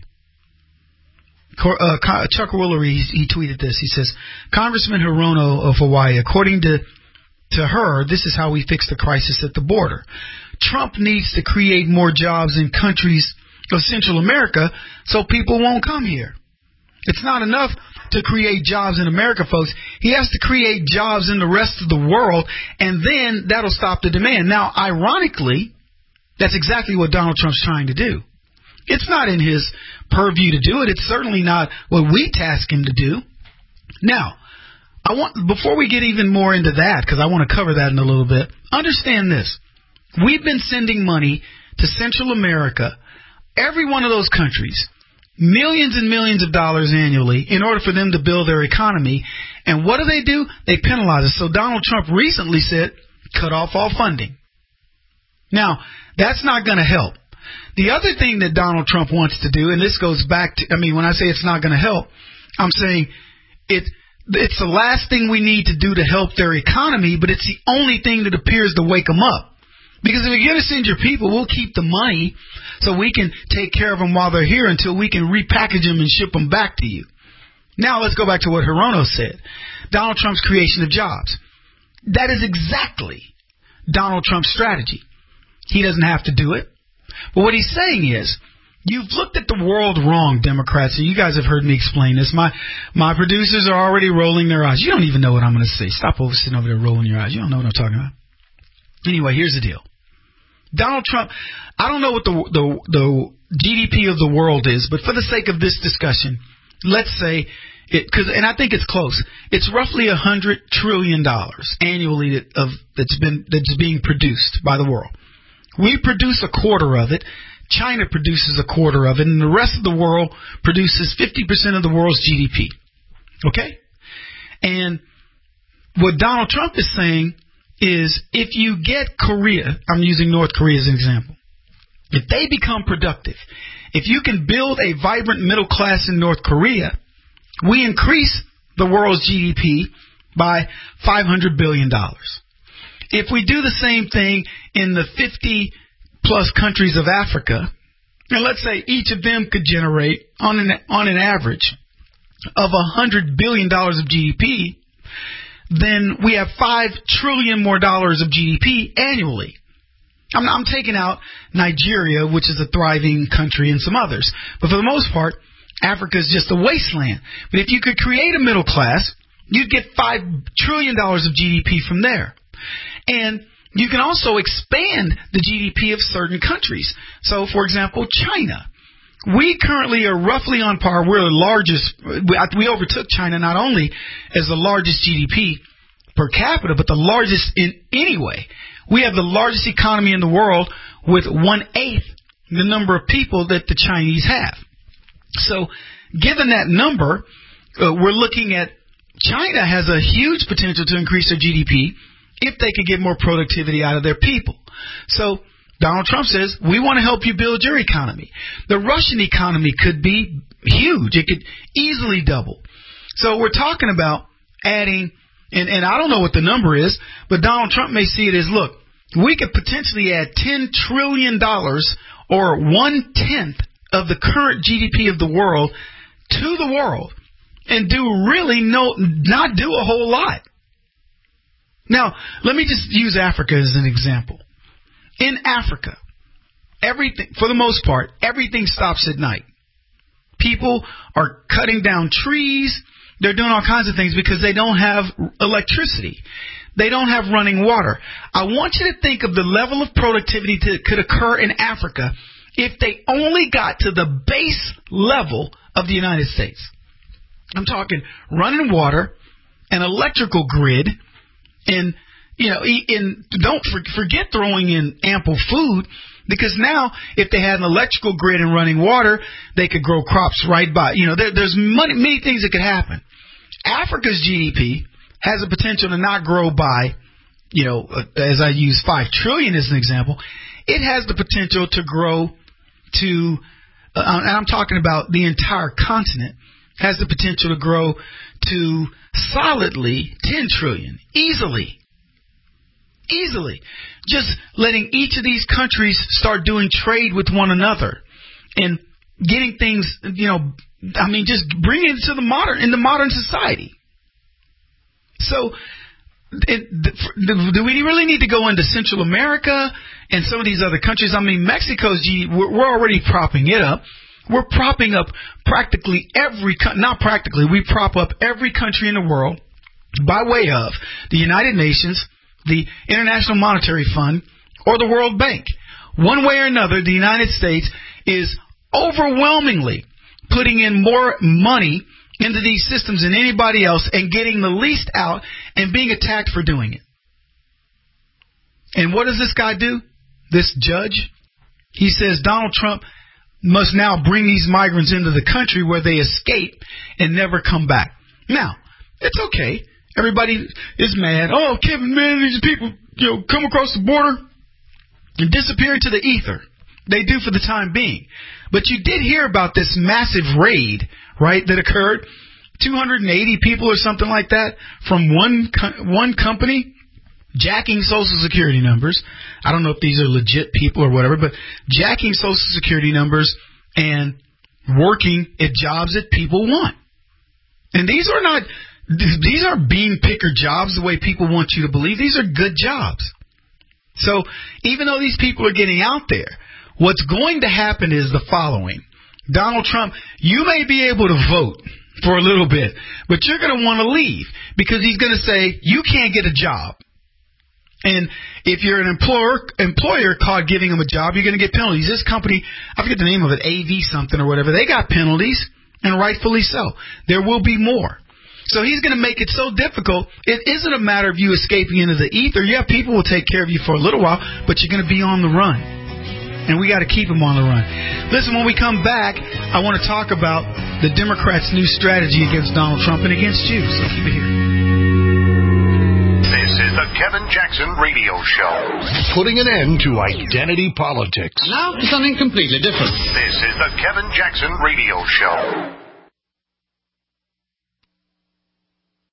Uh, Chuck Woolery, he, he tweeted this. He says, Congressman Hirono of Hawaii, according to, to her, this is how we fix the crisis at the border. Trump needs to create more jobs in countries of Central America so people won't come here. It's not enough to create jobs in America, folks. He has to create jobs in the rest of the world, and then that'll stop the demand. Now, ironically, that's exactly what Donald Trump's trying to do. It's not in his purview to do it. It's certainly not what we task him to do. Now, I want, before we get even more into that, because I want to cover that in a little bit, understand this. We've been sending money to Central America, every one of those countries, millions and millions of dollars annually in order for them to build their economy. And what do they do? They penalize us. So Donald Trump recently said, cut off all funding. Now, that's not going to help. The other thing that Donald Trump wants to do, and this goes back to, I mean, when I say it's not going to help, I'm saying it, it's the last thing we need to do to help their economy, but it's the only thing that appears to wake them up. Because if you're going to send your people, we'll keep the money so we can take care of them while they're here until we can repackage them and ship them back to you. Now let's go back to what Hirono said. Donald Trump's creation of jobs. That is exactly Donald Trump's strategy. He doesn't have to do it. But what he's saying is, you've looked at the world wrong, Democrats, and you guys have heard me explain this. My my producers are already rolling their eyes. You don't even know what I'm going to say. Stop over sitting over there rolling your eyes. You don't know what I'm talking about. Anyway, here's the deal. Donald Trump, I don't know what the, the the G D P of the world is, but for the sake of this discussion, let's say it, cause, and I think it's close. It's roughly a hundred trillion dollars annually that, of that's been that's being produced by the world. We produce a quarter of it. China produces a quarter of it, and the rest of the world produces fifty percent of the world's G D P. Okay, and what Donald Trump is saying is if you get Korea, I'm using North Korea as an example, if they become productive, if you can build a vibrant middle class in North Korea, we increase the world's G D P by five hundred billion dollars. If we do the same thing in the fifty plus countries of Africa, and let's say each of them could generate on an, on an average of one hundred billion dollars of G D P, then we have five trillion more dollars of G D P annually. I'm, I'm taking out Nigeria, which is a thriving country, and some others. But for the most part, Africa is just a wasteland. But if you could create a middle class, you'd get five trillion dollars of G D P from there. And you can also expand the G D P of certain countries. So, for example, China. We currently are roughly on par. We're the largest. We overtook China not only as the largest G D P per capita, but the largest in any way. We have the largest economy in the world with one-eighth the number of people that the Chinese have. So, given that number, uh, we're looking at China has a huge potential to increase their G D P if they could get more productivity out of their people. So, Donald Trump says, we want to help you build your economy. The Russian economy could be huge. It could easily double. So we're talking about adding, and, and I don't know what the number is, but Donald Trump may see it as, look, we could potentially add ten trillion dollars or one-tenth of the current G D P of the world to the world and do really no, not do a whole lot. Now, let me just use Africa as an example. In Africa, everything, for the most part, everything stops at night. People are cutting down trees. They're doing all kinds of things because they don't have electricity. They don't have running water. I want you to think of the level of productivity that could occur in Africa if they only got to the base level of the United States. I'm talking running water, an electrical grid, and You know, in, don't forget throwing in ample food, because now if they had an electrical grid and running water, they could grow crops right by. You know, there, there's many, many things that could happen. Africa's G D P has the potential to not grow by, you know, as I use five trillion as an example. It has the potential to grow to, uh, and I'm talking about the entire continent, has the potential to grow to solidly ten trillion, easily. Easily. Just letting each of these countries start doing trade with one another and getting things, you know, I mean, just bringing it to the modern, in the modern society. So, it, do we really need to go into Central America and some of these other countries? I mean, Mexico's G D P, we're already propping it up. We're propping up practically every, not practically, we prop up every country in the world by way of the United Nations, the International Monetary Fund, or the World Bank. One way or another, the United States is overwhelmingly putting in more money into these systems than anybody else and getting the least out and being attacked for doing it. And what does this guy do? This judge? He says Donald Trump must now bring these migrants into the country where they escape and never come back. Now, it's okay. Everybody is mad. Oh, Kevin, man, these people, you know, come across the border and disappear into the ether. They do for the time being. But you did hear about this massive raid, right, that occurred. two hundred eighty people or something like that from one one company jacking Social Security numbers. I don't know if these are legit people or whatever, but jacking Social Security numbers and working at jobs that people want. And these are not... These are bean picker jobs the way people want you to believe. These are good jobs. So even though these people are getting out there, what's going to happen is the following. Donald Trump, you may be able to vote for a little bit, but you're going to want to leave because he's going to say you can't get a job. And if you're an employer employer caught giving him a job, you're going to get penalties. This company, I forget the name of it, A V something or whatever, they got penalties, and rightfully so. There will be more. So he's going to make it so difficult. It isn't a matter of you escaping into the ether. Yeah, people will take care of you for a little while, but you're going to be on the run. And we got to keep them on the run. Listen, when we come back, I want to talk about the Democrats' new strategy against Donald Trump and against you. So keep it here. This is the Kevin Jackson Radio Show. Putting an end to identity politics. Now for something completely different. This is the Kevin Jackson Radio Show.